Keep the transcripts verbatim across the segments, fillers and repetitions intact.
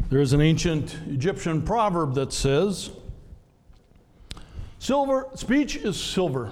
There's an ancient Egyptian proverb that says, "Silver, speech is silver,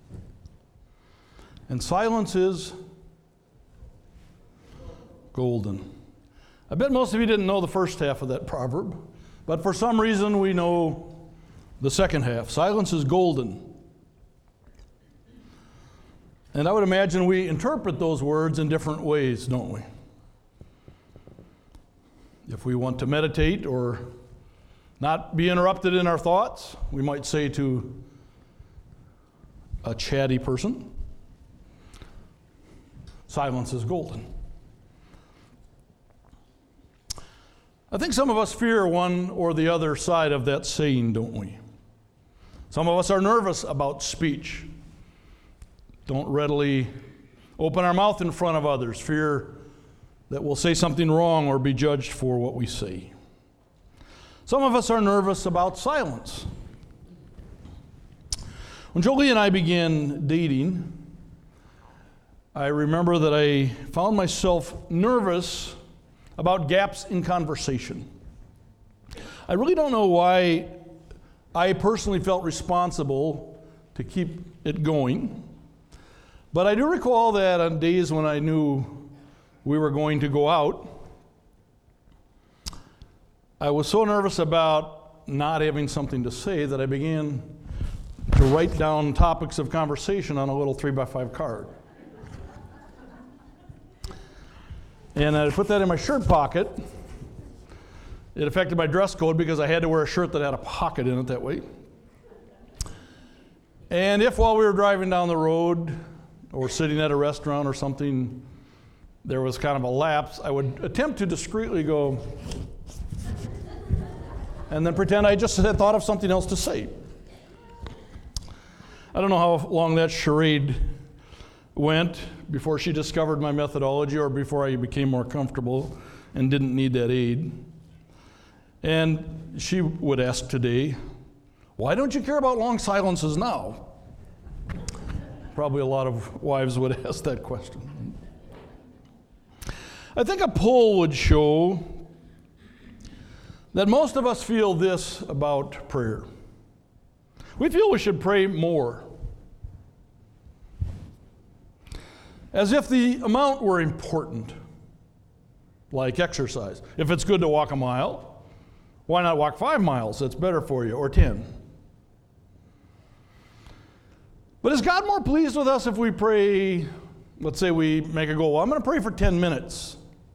and silence is golden." I bet most of you didn't know the first half of that proverb, but for some reason we know the second half. Silence is golden. And I would imagine we interpret those words in different ways, don't we? If we want to meditate or not be interrupted in our thoughts, we might say to a chatty person, silence is golden. I think some of us fear one or the other side of that saying, don't we? Some of us are nervous about speech. Don't readily open our mouth in front of others, fear that we'll say something wrong or be judged for what we say. Some of us are nervous about silence. When Jolie and I began dating, I remember that I found myself nervous about gaps in conversation. I really don't know why I personally felt responsible to keep it going, but I do recall that on days when I knew we were going to go out, I was so nervous about not having something to say that I began to write down topics of conversation on a little three by five card. And I put that in my shirt pocket. It affected my dress code because I had to wear a shirt that had a pocket in it that way. And if while we were driving down the road or sitting at a restaurant or something, there was kind of a lapse, I would attempt to discreetly go and then pretend I just had thought of something else to say. I don't know how long that charade went before she discovered my methodology or before I became more comfortable and didn't need that aid. And she would ask today, "Why don't you care about long silences now?" Probably a lot of wives would ask that question. I think a poll would show that most of us feel this about prayer. We feel we should pray more, as if the amount were important, like exercise. If it's good to walk a mile, why not walk five miles? It's better for you, or ten. But is God more pleased with us if we pray, let's say we make a goal, well, I'm going to pray for ten minutes.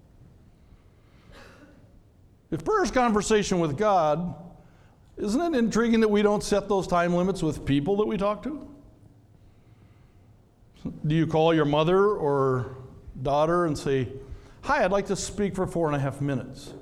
If prayer is conversation with God, isn't it intriguing that we don't set those time limits with people that we talk to? Do you call your mother or daughter and say, "Hi, I'd like to speak for four and a half minutes"?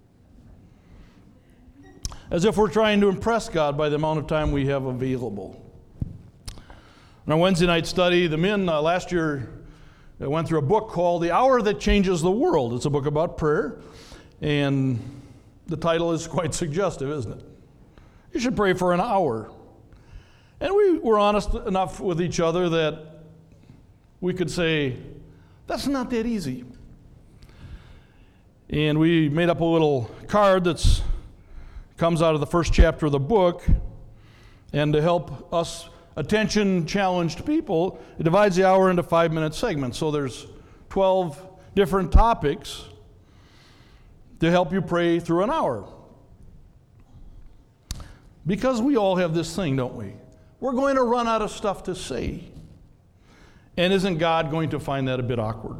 As if we're trying to impress God by the amount of time we have available. In our Wednesday night study, the men uh, last year uh, went through a book called The Hour That Changes the World. It's a book about prayer, and the title is quite suggestive, isn't it? You should pray for an hour. And we were honest enough with each other that we could say, that's not that easy. And we made up a little card that comes out of the first chapter of the book, and to help us attention-challenged people, it divides the hour into five-minute segments. So there's twelve different topics to help you pray through an hour. Because we all have this thing, don't we? We're going to run out of stuff to say. And isn't God going to find that a bit awkward?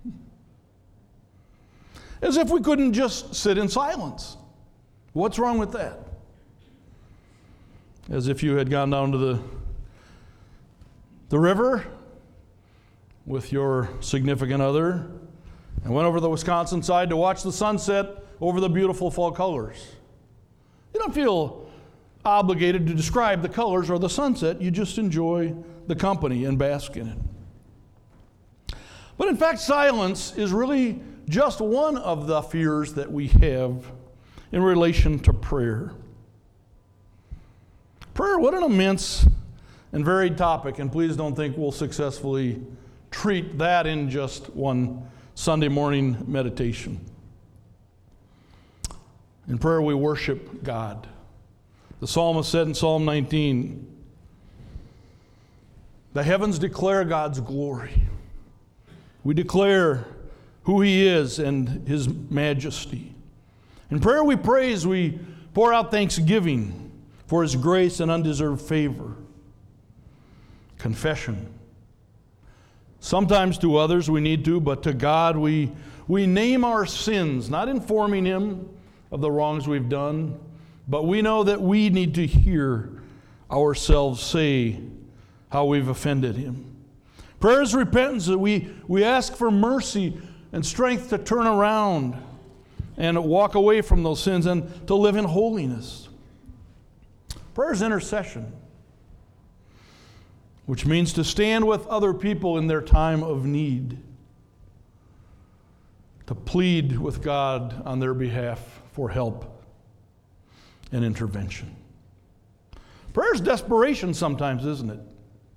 As if we couldn't just sit in silence. What's wrong with that? As if you had gone down to the, the river with your significant other and went over the Wisconsin side to watch the sunset over the beautiful fall colors. You don't feel obligated to describe the colors or the sunset. You just enjoy the company and bask in it. But in fact, silence is really just one of the fears that we have in relation to prayer. Prayer, what an immense and varied topic, and please don't think we'll successfully treat that in just one Sunday morning meditation. In prayer, we worship God. The psalmist said in Psalm nineteen, the heavens declare God's glory. We declare who He is and His majesty. In prayer, we praise, we pour out thanksgiving for His grace and undeserved favor. Confession. Sometimes to others we need to, but to God we, we name our sins, not informing Him of the wrongs we've done, but we know that we need to hear ourselves say how we've offended Him. Prayer is repentance, that we, we ask for mercy and strength to turn around and walk away from those sins and to live in holiness. Prayer is intercession, which means to stand with other people in their time of need, to plead with God on their behalf for help and intervention. Prayer is desperation sometimes, isn't it?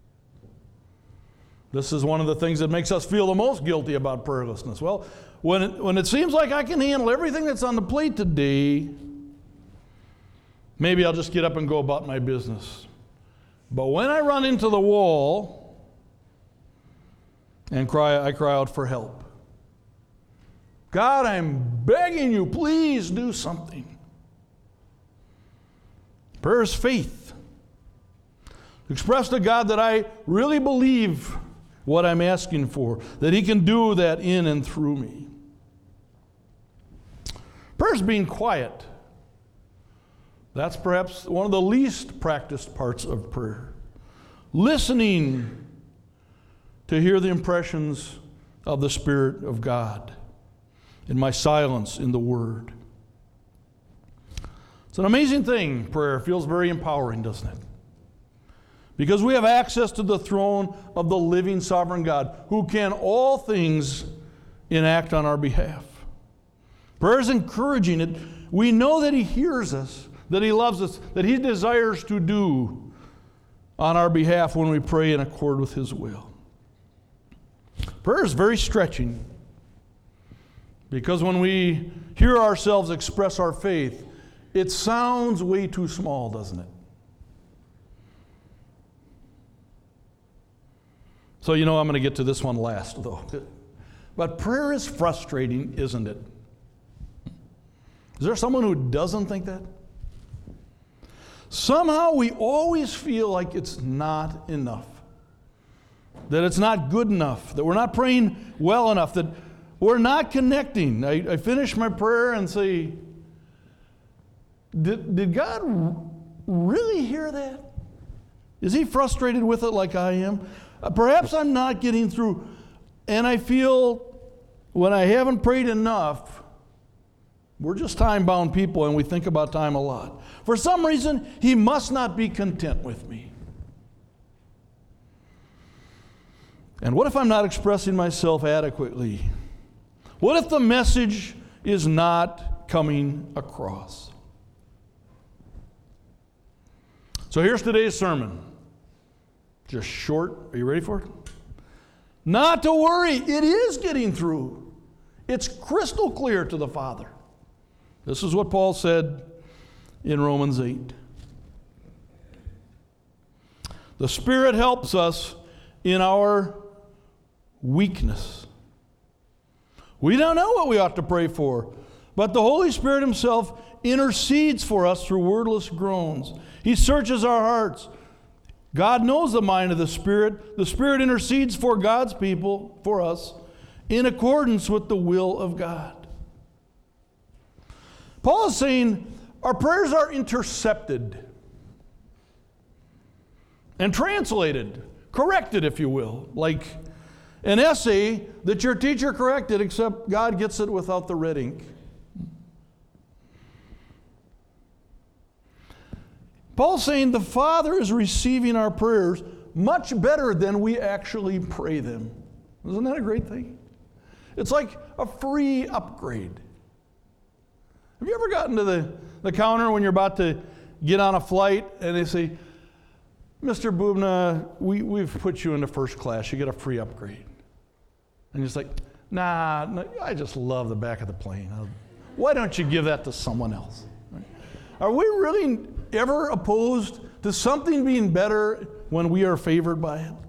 This is one of the things that makes us feel the most guilty about prayerlessness. Well, when it, when it seems like I can handle everything that's on the plate today, maybe I'll just get up and go about my business. But when I run into the wall and cry, I cry out for help. God, I'm begging you, please do something. Prayer is faith. Express to God that I really believe what I'm asking for, that He can do that in and through me. Prayer is being quiet. That's perhaps one of the least practiced parts of prayer. Listening to hear the impressions of the Spirit of God in my silence in the Word. It's an amazing thing, prayer. Feels very empowering, doesn't it? Because we have access to the throne of the living sovereign God who can all things enact on our behalf. Prayer is encouraging. It. We know that He hears us, that He loves us, that He desires to do on our behalf when we pray in accord with His will. Prayer is very stretching because when we hear ourselves express our faith, it sounds way too small, doesn't it? So you know I'm going to get to this one last, though. But prayer is frustrating, isn't it? Is there someone who doesn't think that? Somehow we always feel like it's not enough, that it's not good enough, that we're not praying well enough, that we're not connecting. I, I finish my prayer and say, did, did God really hear that? Is He frustrated with it like I am? Uh, perhaps I'm not getting through, and I feel when I haven't prayed enough, we're just time-bound people and we think about time a lot. For some reason, He must not be content with me. And what if I'm not expressing myself adequately? What if the message is not coming across? So here's today's sermon. Just short. Are you ready for it? Not to worry. It is getting through. It's crystal clear to the Father. This is what Paul said in Romans eight. The Spirit helps us in our weakness. We don't know what we ought to pray for, but the Holy Spirit Himself intercedes for us through wordless groans. He searches our hearts. God knows the mind of the Spirit. The Spirit intercedes for God's people, for us, in accordance with the will of God. Paul is saying our prayers are intercepted and translated, corrected, if you will, like an essay that your teacher corrected, except God gets it without the red ink. Paul's saying the Father is receiving our prayers much better than we actually pray them. Isn't that a great thing? It's like a free upgrade. Have you ever gotten to the, the counter when you're about to get on a flight and they say, Mister Bubna, we, we've put you into first class. You get a free upgrade. And you're just like, nah, no, I just love the back of the plane. I'll, Why don't you give that to someone else? Right? Are we really ever opposed to something being better when we are favored by it?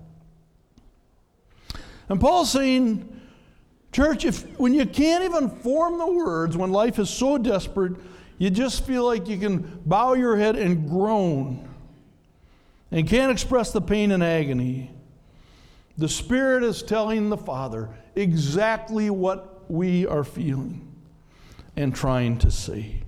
And Paul's saying, church, if when you can't even form the words, when life is so desperate, you just feel like you can bow your head and groan and can't express the pain and agony, the Spirit is telling the Father exactly what we are feeling and trying to say.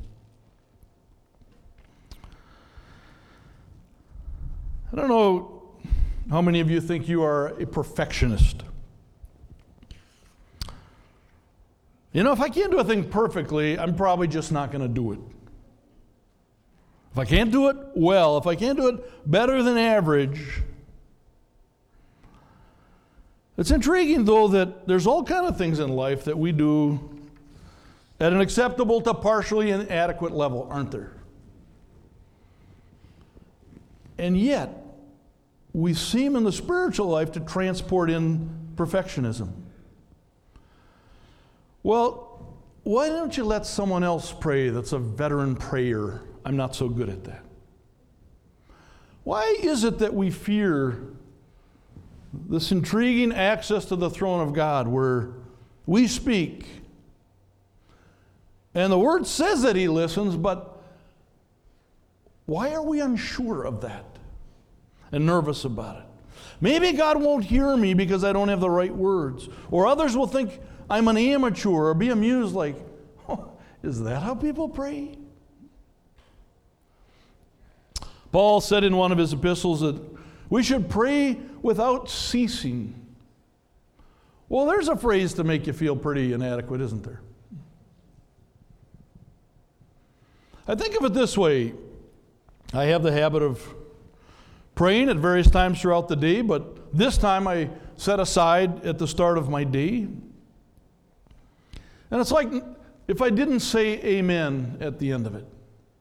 I don't know how many of you think you are a perfectionist. You know, if I can't do a thing perfectly, I'm probably just not going to do it. If I can't do it well, if I can't do it better than average. It's intriguing, though, that there's all kinds of things in life that we do at an acceptable to partially inadequate level, aren't there? And yet, we seem in the spiritual life to transport in perfectionism. Well, why don't you let someone else pray that's a veteran prayer? I'm not so good at that. Why is it that we fear this intriguing access to the throne of God where we speak and the Word says that He listens, but why are we unsure of that and nervous about it? Maybe God won't hear me because I don't have the right words. Or others will think I'm an amateur or be amused like, oh, is that how people pray? Paul said in one of his epistles that we should pray without ceasing. Well, there's a phrase to make you feel pretty inadequate, isn't there? I think of it this way. I have the habit of praying at various times throughout the day, but this time I set aside at the start of my day. And it's like if I didn't say amen at the end of it.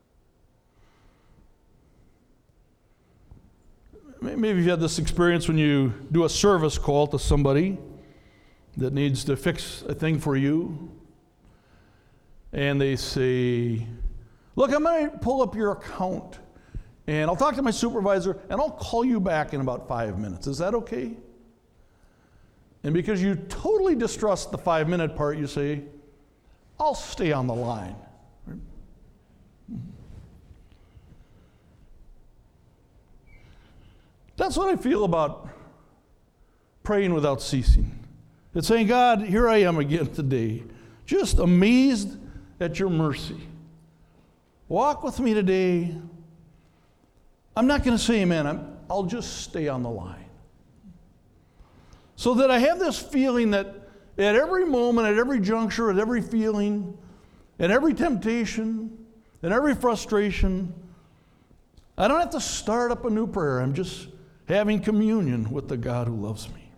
Maybe you've had this experience when you do a service call to somebody that needs to fix a thing for you. And they say, look, I'm going to pull up your account and I'll talk to my supervisor and I'll call you back in about five minutes. Is that okay? And because you totally distrust the five minute part, you say, I'll stay on the line. That's what I feel about praying without ceasing. It's saying, God, here I am again today, just amazed at your mercy. Walk with me today. I'm not going to say amen. I'm, I'll just stay on the line. So that I have this feeling that at every moment, at every juncture, at every feeling, at every temptation, at every frustration, I don't have to start up a new prayer. I'm just having communion with the God who loves me.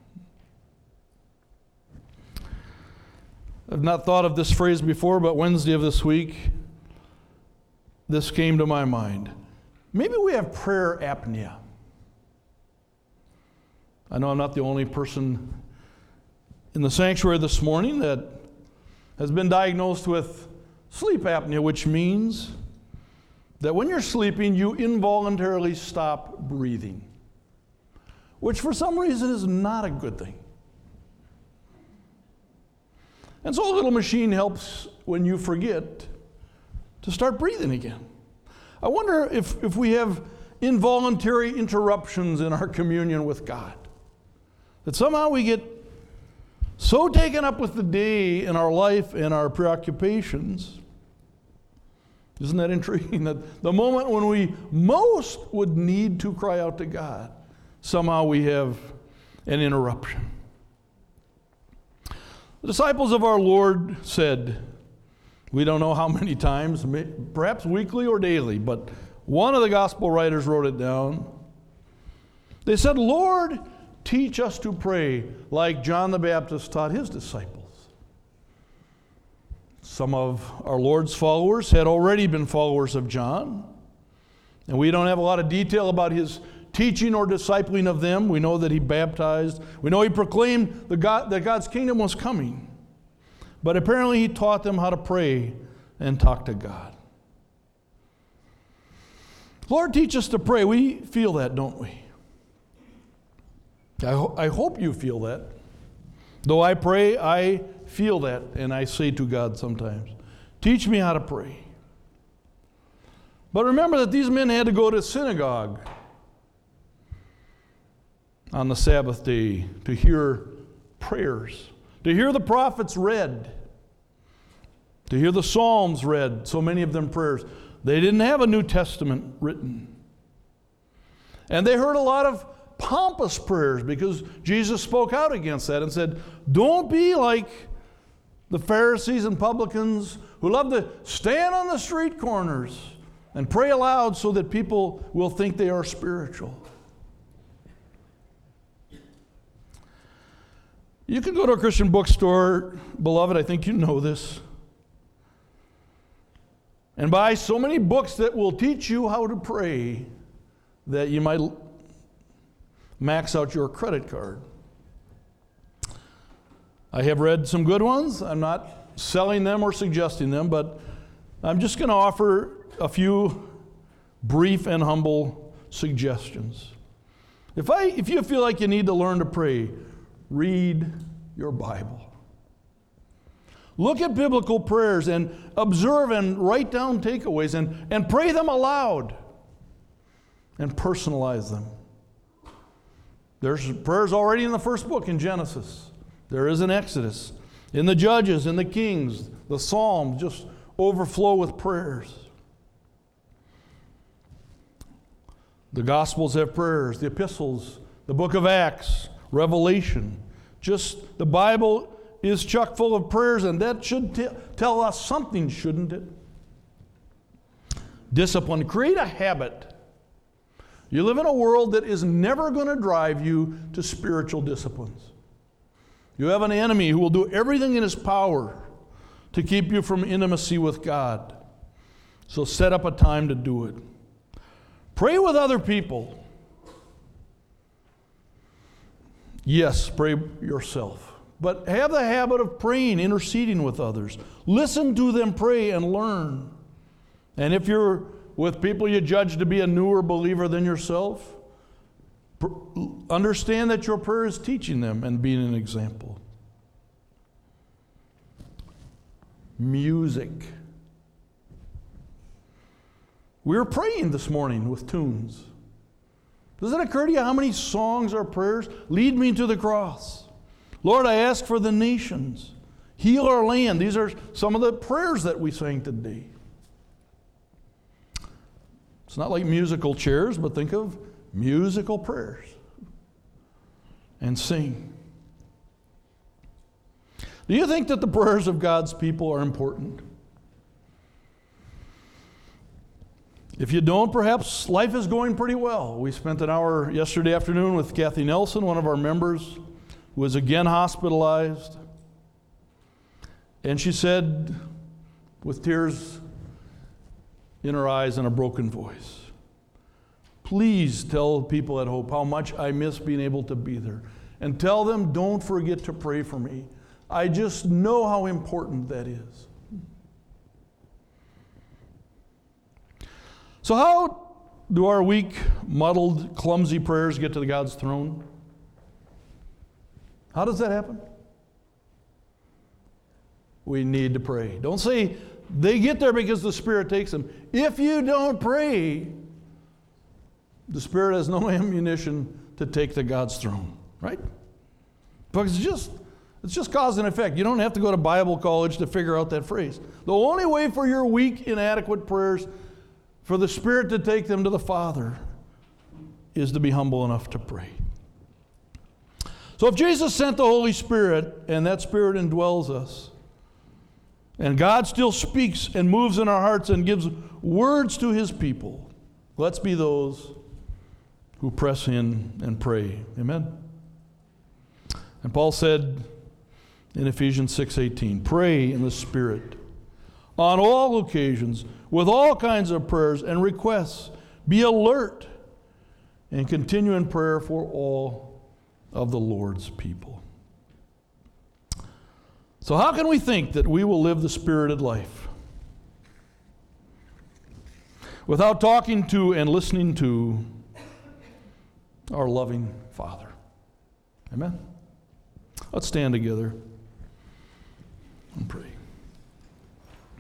I've not thought of this phrase before, but Wednesday of this week, this came to my mind. Maybe we have prayer apnea. I know I'm not the only person in the sanctuary this morning that has been diagnosed with sleep apnea, which means that when you're sleeping, you involuntarily stop breathing, which for some reason is not a good thing. And so a little machine helps when you forget to start breathing again. I wonder if, if we have involuntary interruptions in our communion with God, that somehow we get so taken up with the day and our life and our preoccupations. Isn't that intriguing? That the moment when we most would need to cry out to God, somehow we have an interruption. The disciples of our Lord said, we don't know how many times, perhaps weekly or daily, but one of the gospel writers wrote it down. They said, Lord, teach us to pray like John the Baptist taught his disciples. Some of our Lord's followers had already been followers of John, and we don't have a lot of detail about his teaching or discipling of them. We know that he baptized. We know he proclaimed the God, that God's kingdom was coming. But apparently he taught them how to pray and talk to God. Lord, teach us to pray. We feel that, don't we? I, ho- I hope you feel that. Though I pray, I feel that, and I say to God sometimes, teach me how to pray. But remember that these men had to go to synagogue on the Sabbath day to hear prayers, to hear the prophets read, to hear the Psalms read, so many of them prayers. They didn't have a New Testament written. And they heard a lot of pompous prayers because Jesus spoke out against that and said, don't be like the Pharisees and publicans who love to stand on the street corners and pray aloud so that people will think they are spiritual. You can go to a Christian bookstore, beloved, I think you know this, and buy so many books that will teach you how to pray that you might max out your credit card. I have read some good ones. I'm not selling them or suggesting them, but I'm just going to offer a few brief and humble suggestions. If I, if you feel like you need to learn to pray, read your Bible. Look at biblical prayers and observe and write down takeaways and, and pray them aloud and personalize them. There's prayers already in the first book in Genesis. There is in Exodus. In the Judges, in the Kings, the Psalms just overflow with prayers. The Gospels have prayers, the epistles, the book of Acts, Revelation. Just the Bible is chock full of prayers, and that should t- tell us something, shouldn't it? Discipline. Create a habit. You live in a world that is never going to drive you to spiritual disciplines. You have an enemy who will do everything in his power to keep you from intimacy with God. So set up a time to do it. Pray with other people. Yes, pray yourself. But have the habit of praying, interceding with others. Listen to them pray and learn. And if you're with people you judge to be a newer believer than yourself, pr- understand that your prayer is teaching them and being an example. Music. We were praying this morning with tunes. Does it occur to you how many songs are prayers? Lead me to the cross. Lord, I ask for the nations. Heal our land. These are some of the prayers that we sang today. It's not like musical chairs, but think of musical prayers. And sing. Do you think that the prayers of God's people are important? If you don't, perhaps life is going pretty well. We spent an hour yesterday afternoon with Kathy Nelson, one of our members, who was again hospitalized. And she said, with tears in her eyes and a broken voice, please tell people at Hope how much I miss being able to be there. And tell them, don't forget to pray for me. I just know how important that is. So how do our weak, muddled, clumsy prayers get to God's throne? How does that happen? We need to pray. Don't say they get there because the Spirit takes them. If you don't pray, the Spirit has no ammunition to take to God's throne, right? Because it's just, it's just cause and effect. You don't have to go to Bible college to figure out that phrase. The only way for your weak, inadequate prayers for the Spirit to take them to the Father is to be humble enough to pray. So if Jesus sent the Holy Spirit and that Spirit indwells us, and God still speaks and moves in our hearts and gives words to His people, let's be those who press in and pray. Amen? And Paul said in Ephesians six eighteen, pray in the Spirit on all occasions with all kinds of prayers and requests. Be alert and continue in prayer for all of the Lord's people. So how can we think that we will live the spirited life? without talking to and listening to our loving Father. Amen? Let's stand together.